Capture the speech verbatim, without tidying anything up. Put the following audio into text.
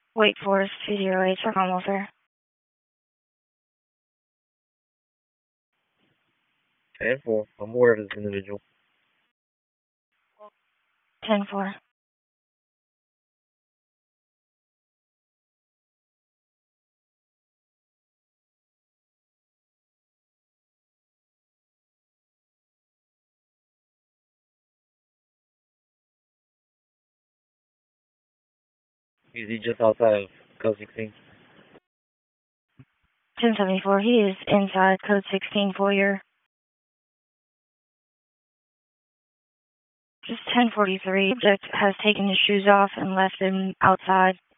Wake Forest two zero eight for comm welfare. ten four. I'm aware of this individual. ten four. Is he just outside of code sixteen? ten seventy-four. He is inside code sixteen foyer. Just ten forty-three. Subject has taken his shoes off and left them outside.